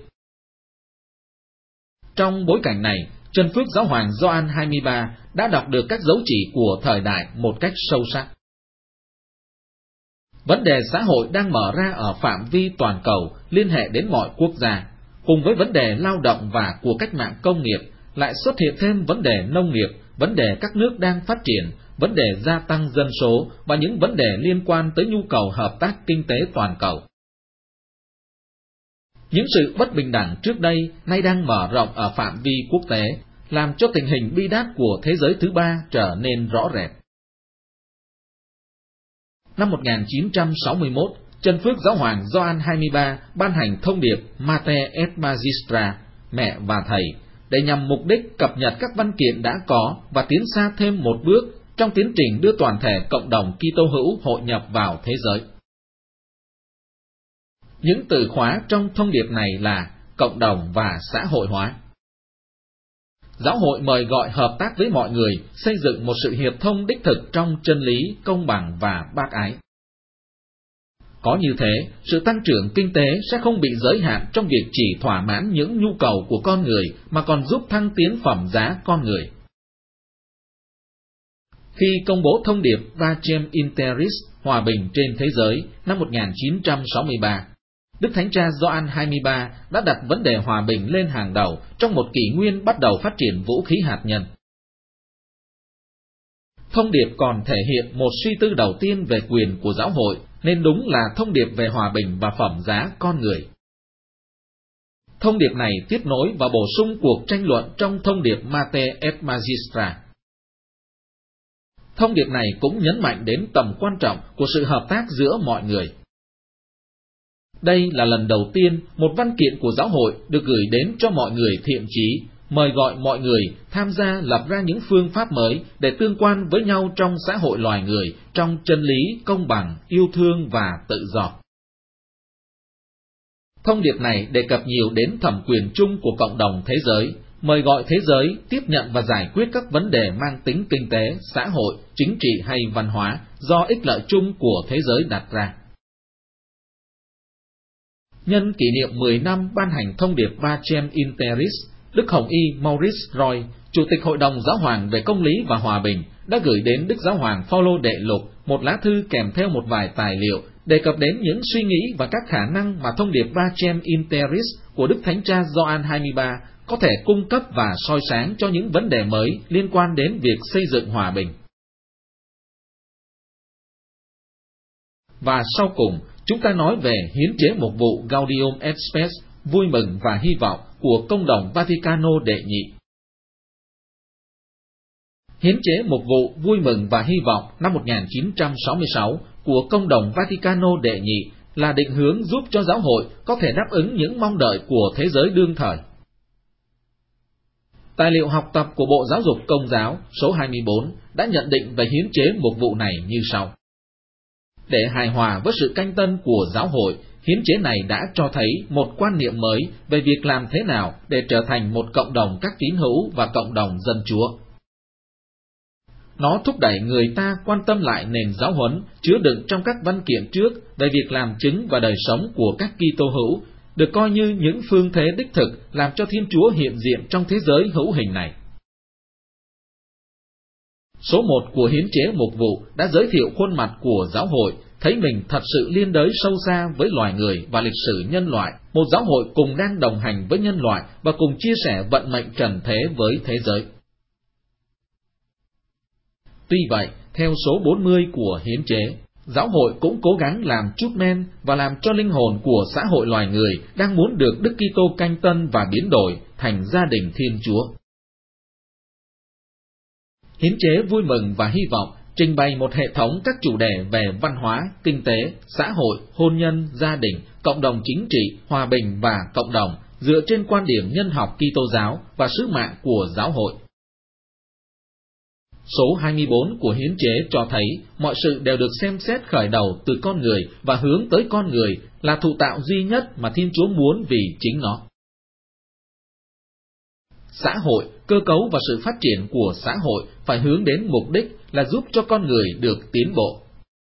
Trong bối cảnh này, Trần Phước Giáo hoàng Gioan hai mươi ba đã đọc được các dấu chỉ của thời đại một cách sâu sắc. Vấn đề xã hội đang mở ra ở phạm vi toàn cầu, liên hệ đến mọi quốc gia. Cùng với vấn đề lao động và của cách mạng công nghiệp, lại xuất hiện thêm vấn đề nông nghiệp, vấn đề các nước đang phát triển, vấn đề gia tăng dân số và những vấn đề liên quan tới nhu cầu hợp tác kinh tế toàn cầu. Những sự bất bình đẳng trước đây nay đang mở rộng ở phạm vi quốc tế, làm cho tình hình bi đát của thế giới thứ ba trở nên rõ rệt. Năm một nghìn chín trăm sáu mươi mốt, Trần Phước Giáo hoàng Gioan hai mươi ba ban hành thông điệp Mater et Magistra, mẹ và thầy, để nhằm mục đích cập nhật các văn kiện đã có và tiến xa thêm một bước trong tiến trình đưa toàn thể cộng đồng Kitô hữu hội nhập vào thế giới. Những từ khóa trong thông điệp này là cộng đồng và xã hội hóa. Giáo hội mời gọi hợp tác với mọi người, xây dựng một sự hiệp thông đích thực trong chân lý, công bằng và bác ái. Có như thế, sự tăng trưởng kinh tế sẽ không bị giới hạn trong việc chỉ thỏa mãn những nhu cầu của con người, mà còn giúp thăng tiến phẩm giá con người. Khi công bố thông điệp Pacem in Terris, hòa bình trên thế giới, năm một nghìn chín trăm sáu mươi ba, Đức Thánh Cha Gioan hai mươi ba đã đặt vấn đề hòa bình lên hàng đầu trong một kỷ nguyên bắt đầu phát triển vũ khí hạt nhân. Thông điệp còn thể hiện một suy tư đầu tiên về quyền của giáo hội, nên đúng là thông điệp về hòa bình và phẩm giá con người. Thông điệp này tiếp nối và bổ sung cuộc tranh luận trong thông điệp Mater et Magistra. Thông điệp này cũng nhấn mạnh đến tầm quan trọng của sự hợp tác giữa mọi người. Đây là lần đầu tiên một văn kiện của giáo hội được gửi đến cho mọi người thiện chí, mời gọi mọi người tham gia lập ra những phương pháp mới để tương quan với nhau trong xã hội loài người, trong chân lý, công bằng, yêu thương và tự do. Thông điệp này đề cập nhiều đến thẩm quyền chung của cộng đồng thế giới, mời gọi thế giới tiếp nhận và giải quyết các vấn đề mang tính kinh tế, xã hội, chính trị hay văn hóa do ích lợi chung của thế giới đặt ra. Nhân kỷ niệm mười năm ban hành thông điệp Pacem in Terris, Đức Hồng Y Maurice Roy, Chủ tịch Hội đồng Giáo hoàng về Công lý và Hòa bình, đã gửi đến Đức Giáo hoàng Phaolô đệ lục một lá thư kèm theo một vài tài liệu đề cập đến những suy nghĩ và các khả năng mà thông điệp Pacem in Terris của Đức Thánh Cha Gioan hai mươi ba có thể cung cấp và soi sáng cho những vấn đề mới liên quan đến việc xây dựng hòa bình. Và sau cùng, chúng ta nói về hiến chế mục vụ Gaudium et Spes, vui mừng và hy vọng của Công đồng Vaticano đệ nhị. Hiến chế mục vụ vui mừng và hy vọng năm một nghìn chín trăm sáu mươi sáu của Công đồng Vaticano đệ nhị là định hướng giúp cho giáo hội có thể đáp ứng những mong đợi của thế giới đương thời. Tài liệu học tập của Bộ Giáo dục Công giáo số hai mươi bốn đã nhận định về hiến chế mục vụ này như sau. Để hài hòa với sự canh tân của giáo hội, hiến chế này đã cho thấy một quan niệm mới về việc làm thế nào để trở thành một cộng đồng các tín hữu và cộng đồng dân Chúa. Nó thúc đẩy người ta quan tâm lại nền giáo huấn chứa đựng trong các văn kiện trước về việc làm chứng và đời sống của các Kitô hữu, được coi như những phương thế đích thực làm cho Thiên Chúa hiện diện trong thế giới hữu hình này. Số một của hiến chế mục vụ đã giới thiệu khuôn mặt của giáo hội, thấy mình thật sự liên đới sâu xa với loài người và lịch sử nhân loại, một giáo hội cùng đang đồng hành với nhân loại và cùng chia sẻ vận mệnh trần thế với thế giới. Tuy vậy, theo số bốn mươi của hiến chế, giáo hội cũng cố gắng làm chút men và làm cho linh hồn của xã hội loài người đang muốn được Đức Kitô canh tân và biến đổi thành gia đình Thiên Chúa. Hiến chế vui mừng và hy vọng trình bày một hệ thống các chủ đề về văn hóa, kinh tế, xã hội, hôn nhân, gia đình, cộng đồng chính trị, hòa bình và cộng đồng dựa trên quan điểm nhân học Kitô giáo và sứ mạng của giáo hội. Số hai mươi bốn của hiến chế cho thấy mọi sự đều được xem xét khởi đầu từ con người và hướng tới con người là thụ tạo duy nhất mà Thiên Chúa muốn vì chính nó. Xã hội, cơ cấu và sự phát triển của xã hội phải hướng đến mục đích là giúp cho con người được tiến bộ.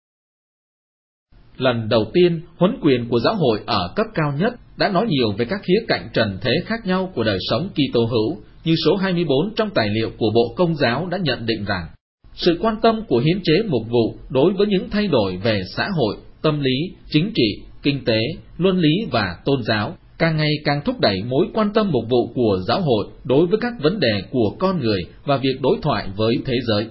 Lần đầu tiên, huấn quyền của giáo hội ở cấp cao nhất đã nói nhiều về các khía cạnh trần thế khác nhau của đời sống Kitô hữu, như số hai mươi bốn trong tài liệu của Bộ Công giáo đã nhận định rằng, sự quan tâm của hiến chế mục vụ đối với những thay đổi về xã hội, tâm lý, chính trị, kinh tế, luân lý và tôn giáo càng ngày càng thúc đẩy mối quan tâm mục vụ của giáo hội đối với các vấn đề của con người và việc đối thoại với thế giới.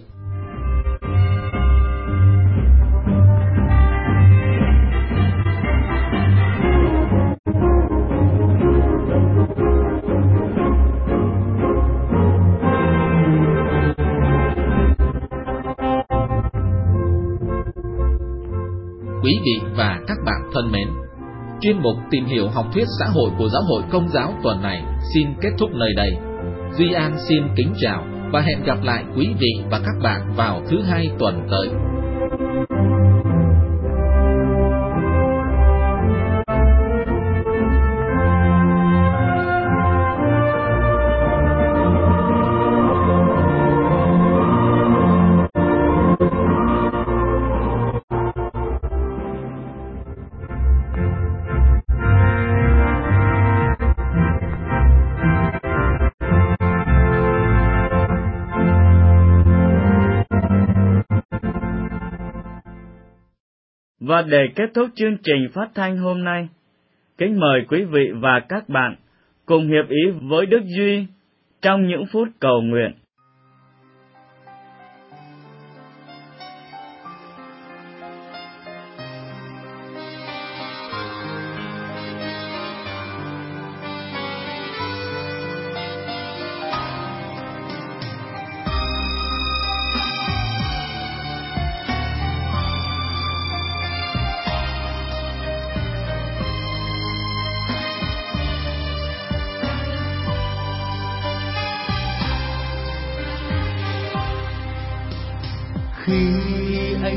Quý vị và các bạn thân mến, chuyên mục tìm hiểu học thuyết xã hội của Giáo hội Công giáo tuần này xin kết thúc nơi đây. Duy An xin kính chào và hẹn gặp lại quý vị và các bạn vào thứ hai tuần tới. Và để kết thúc chương trình phát thanh hôm nay, kính mời quý vị và các bạn cùng hiệp ý với Đức Duy trong những phút cầu nguyện.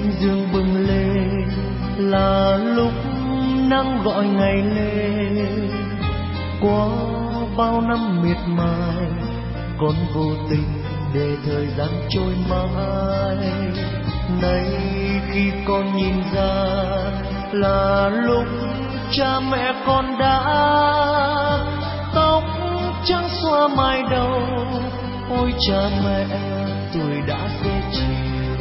dương bừng lên là lúc nắng gọi ngày lên. Qua bao năm miệt mài, con vô tình để thời gian trôi mãi. Nay khi con nhìn ra là lúc cha mẹ con đã tóc trắng xóa mái đầu. Ôi cha mẹ tuổi đã xế chiều,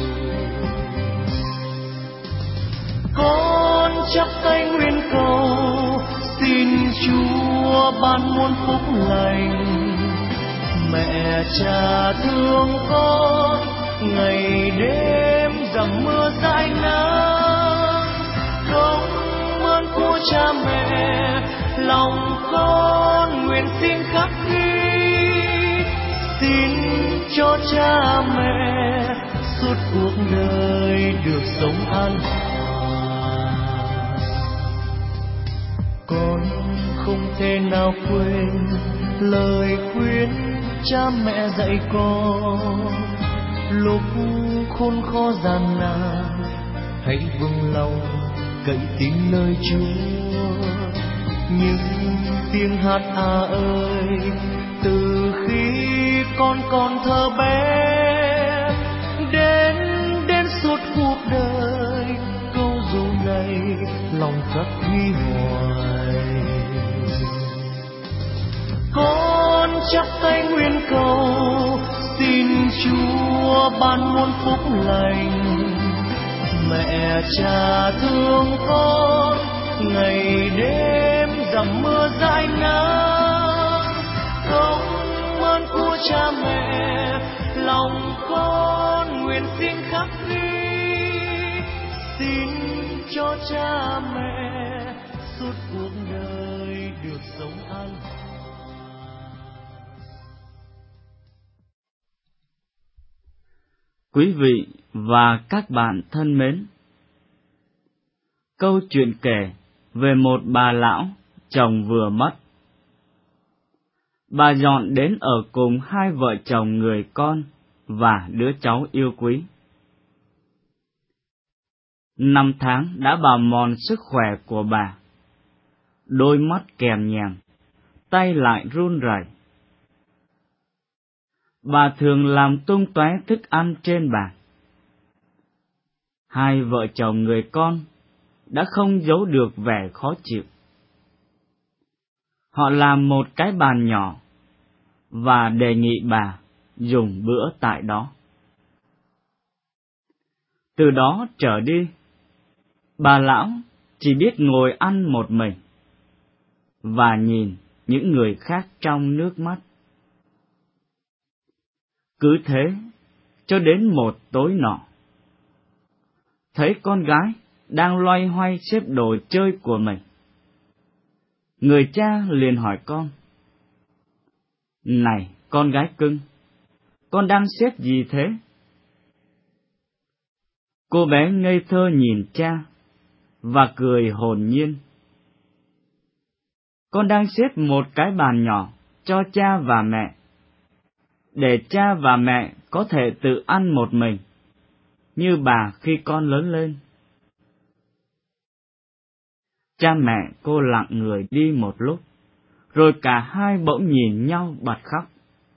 con chắp tay nguyện cầu xin Chúa ban muôn phúc lành. Mẹ cha thương con ngày đêm dầm mưa dãi nắng. Công ơn của cha mẹ lòng con nguyện xin khắc ghi. Xin cho cha mẹ suốt cuộc đời được sống an hòa. Con không thể nào quên lời khuyên cha mẹ dạy con. Lúc khốn khó gian nan hãy vững lòng cậy tin nơi Chúa. Những tiếng hát à ơi từ khi con còn thơ bé đến đến suốt cuộc đời, câu ru này lòng khắc ghi hoài. Con chắp tay nguyện cầu xin Chúa ban muôn phúc lành. Mẹ cha thương con ngày đêm dầm mưa dãi nắng. Công ơn của cha mẹ lòng con nguyện xin khắc ghi. Xin cho cha mẹ suốt cuộc đời được sống an hòa. Quý vị và các bạn thân mến, câu chuyện kể về một bà lão chồng vừa mất. Bà dọn đến ở cùng hai vợ chồng người con và đứa cháu yêu quý. Năm tháng đã bào mòn sức khỏe của bà. Đôi mắt kèm nhèm, tay lại run rẩy. Bà thường làm tung tóe thức ăn trên bàn. Hai vợ chồng người con đã không giấu được vẻ khó chịu. Họ làm một cái bàn nhỏ và đề nghị bà dùng bữa tại đó. Từ đó trở đi, bà lão chỉ biết ngồi ăn một mình và nhìn những người khác trong nước mắt. Cứ thế cho đến một tối nọ, thấy con gái đang loay hoay xếp đồ chơi của mình. Người cha liền hỏi con: "Này con gái cưng, con đang xếp gì thế?" Cô bé ngây thơ nhìn cha và cười hồn nhiên. "Con đang xếp một cái bàn nhỏ cho cha và mẹ, để cha và mẹ có thể tự ăn một mình, như bà khi con lớn lên." Cha mẹ cô lặng người đi một lúc, rồi cả hai bỗng nhìn nhau bật khóc.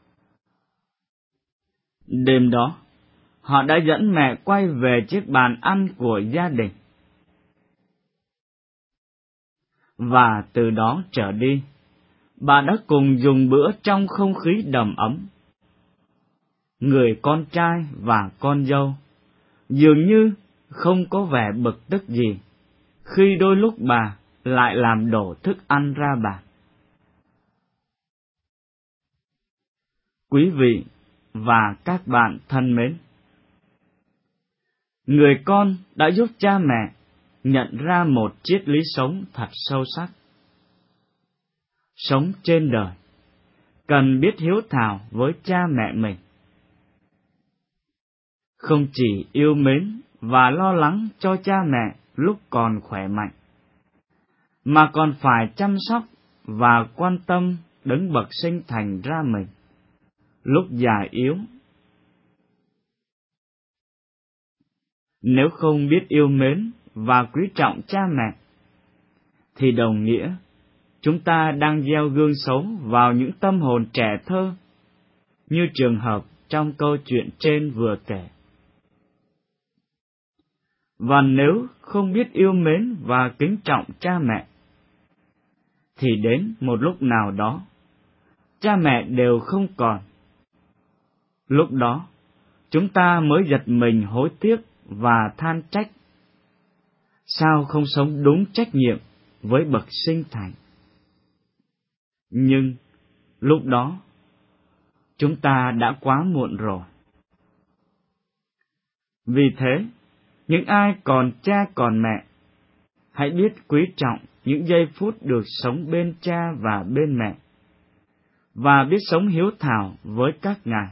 Đêm đó, họ đã dẫn mẹ quay về chiếc bàn ăn của gia đình. Và từ đó trở đi, bà đã cùng dùng bữa trong không khí đầm ấm. Người con trai và con dâu dường như không có vẻ bực tức gì khi đôi lúc bà lại làm đổ thức ăn ra bàn. Quý vị và các bạn thân mến, người con đã giúp cha mẹ nhận ra một triết lý sống thật sâu sắc. Sống trên đời, cần biết hiếu thảo với cha mẹ mình. Không chỉ yêu mến và lo lắng cho cha mẹ lúc còn khỏe mạnh, mà còn phải chăm sóc và quan tâm đấng bậc sinh thành ra mình lúc già yếu. Nếu không biết yêu mến và quý trọng cha mẹ, thì đồng nghĩa chúng ta đang gieo gương xấu vào những tâm hồn trẻ thơ, như trường hợp trong câu chuyện trên vừa kể. Và nếu không biết yêu mến và kính trọng cha mẹ, thì đến một lúc nào đó, cha mẹ đều không còn. Lúc đó, chúng ta mới giật mình hối tiếc và than trách. Sao không sống đúng trách nhiệm với bậc sinh thành? Nhưng, lúc đó, chúng ta đã quá muộn rồi. Vì thế, những ai còn cha còn mẹ, hãy biết quý trọng những giây phút được sống bên cha và bên mẹ, và biết sống hiếu thảo với các ngài.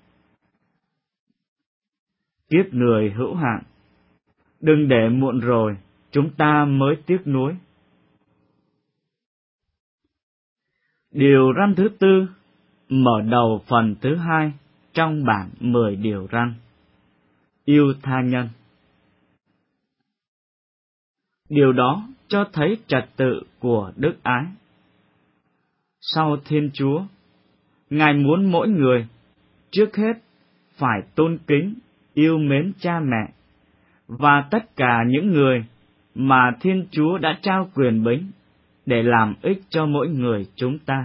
Kiếp người hữu hạn, đừng để muộn rồi chúng ta mới tiếc nuối. Điều răn thứ tư mở đầu phần thứ hai trong bản mười điều răn. Yêu tha nhân. Điều đó cho thấy trật tự của đức ái. Sau Thiên Chúa, Ngài muốn mỗi người, trước hết, phải tôn kính, yêu mến cha mẹ, và tất cả những người mà Thiên Chúa đã trao quyền bính để làm ích cho mỗi người chúng ta.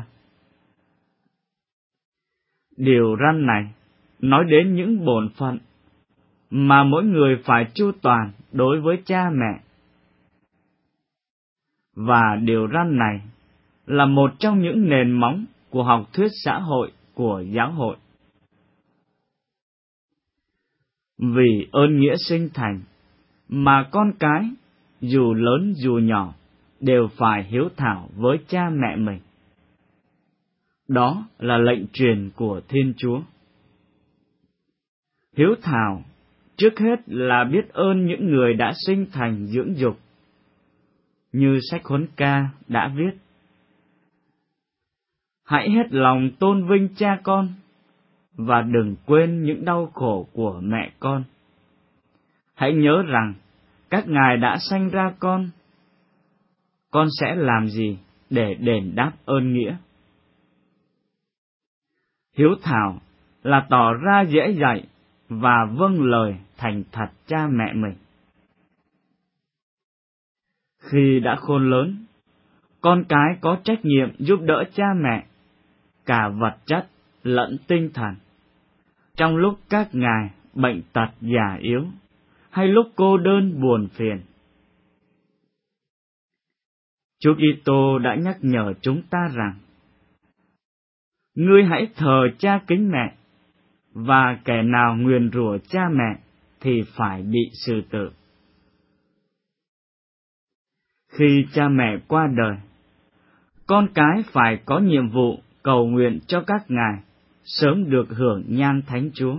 Điều răn này nói đến những bổn phận mà mỗi người phải chu toàn đối với cha mẹ. Và điều răn này là một trong những nền móng của học thuyết xã hội của giáo hội. Vì ơn nghĩa sinh thành mà con cái, dù lớn dù nhỏ, đều phải hiếu thảo với cha mẹ mình. Đó là lệnh truyền của Thiên Chúa. Hiếu thảo, trước hết là biết ơn những người đã sinh thành dưỡng dục. Như sách Huấn Ca đã viết: hãy hết lòng tôn vinh cha con, và đừng quên những đau khổ của mẹ con. Hãy nhớ rằng, các ngài đã sanh ra con. Con sẽ làm gì để đền đáp ơn nghĩa? Hiếu thảo là tỏ ra dễ dạy và vâng lời thành thật cha mẹ mình. Khi đã khôn lớn, con cái có trách nhiệm giúp đỡ cha mẹ, cả vật chất lẫn tinh thần, trong lúc các ngài bệnh tật già yếu, hay lúc cô đơn buồn phiền. Chúa Kitô đã nhắc nhở chúng ta rằng: ngươi hãy thờ cha kính mẹ, và kẻ nào nguyền rủa cha mẹ thì phải bị xử tử. Khi cha mẹ qua đời, con cái phải có nhiệm vụ cầu nguyện cho các ngài sớm được hưởng nhan Thánh Chúa.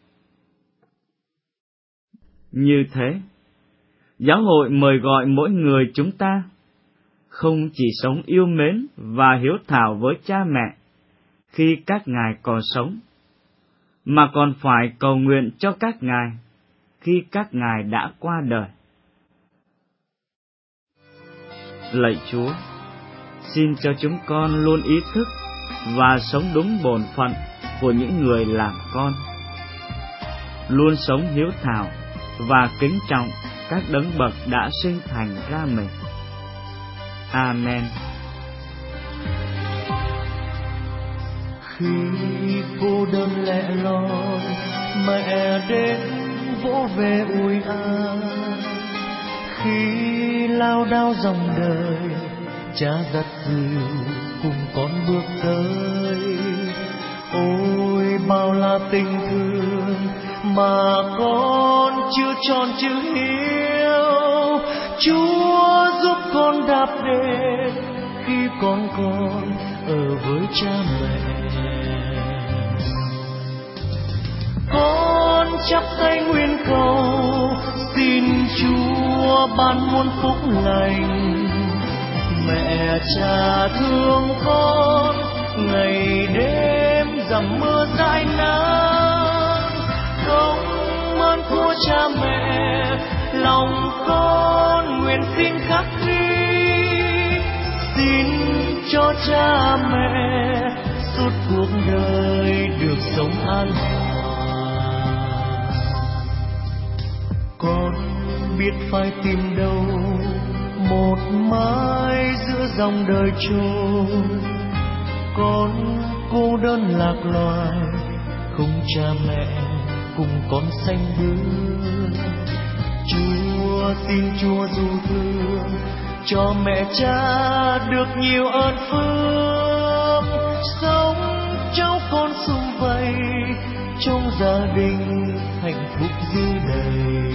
Như thế, giáo hội mời gọi mỗi người chúng ta không chỉ sống yêu mến và hiếu thảo với cha mẹ khi các ngài còn sống, mà còn phải cầu nguyện cho các ngài khi các ngài đã qua đời. Lạy Chúa, xin cho chúng con luôn ý thức và sống đúng bổn phận của những người làm con, luôn sống hiếu thảo và kính trọng các đấng bậc đã sinh thành ra mình. Amen. Khi cô đơn lẻ loi, mẹ đến vỗ về ủi an. Khi lao đao dòng đời, cha dắt dìu cùng con bước tới. Ôi bao là tình thương mà con chưa tròn chữ hiếu. Chúa giúp con đạp đền khi con còn ở với cha mẹ. Con chắp tay nguyện cầu, xin Chúa ban muôn phúc lành. Mẹ cha thương con, ngày đêm dầm mưa dãi nắng, không ơn của cha mẹ, lòng con nguyện xin khắc ghi, xin cho cha mẹ suốt cuộc đời được sống an hòa. Con biết phải tìm đâu một mái giữa dòng đời trôi, con cô đơn lạc loài, không cha mẹ cùng con xanh bước. Chúa xin Chúa dù thương cho mẹ cha được nhiều ơn phước, sống cháu con sum vầy trong gia đình hạnh phúc dư đầy.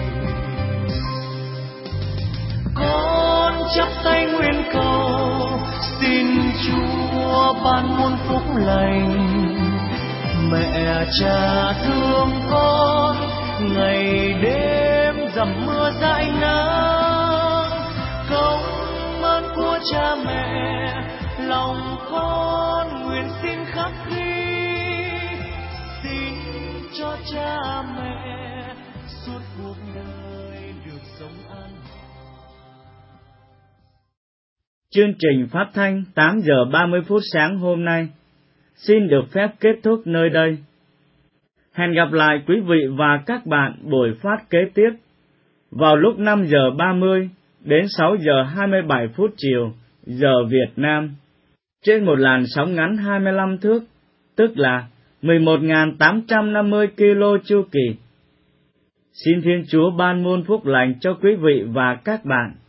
Con chắp tay nguyện cầu xin Chúa ban muôn phúc lành, mẹ cha thương con ngày đêm dầm mưa dãi nắng. Công ơn của cha mẹ lòng con nguyện xin khắc ghi, xin cho cha mẹ suốt cuộc đời được sống an hòa. Chương trình phát thanh tám giờ ba mươi phút sáng hôm nay xin được phép kết thúc nơi đây. Hẹn gặp lại quý vị và các bạn buổi phát kế tiếp vào lúc năm giờ ba mươi đến sáu giờ hai mươi bảy phút chiều giờ Việt Nam trên một làn sóng ngắn hai mươi lăm thước, tức là mười một nghìn tám trăm năm mươi ki lô chu kỳ. Xin Thiên Chúa ban muôn phúc lành cho quý vị và các bạn.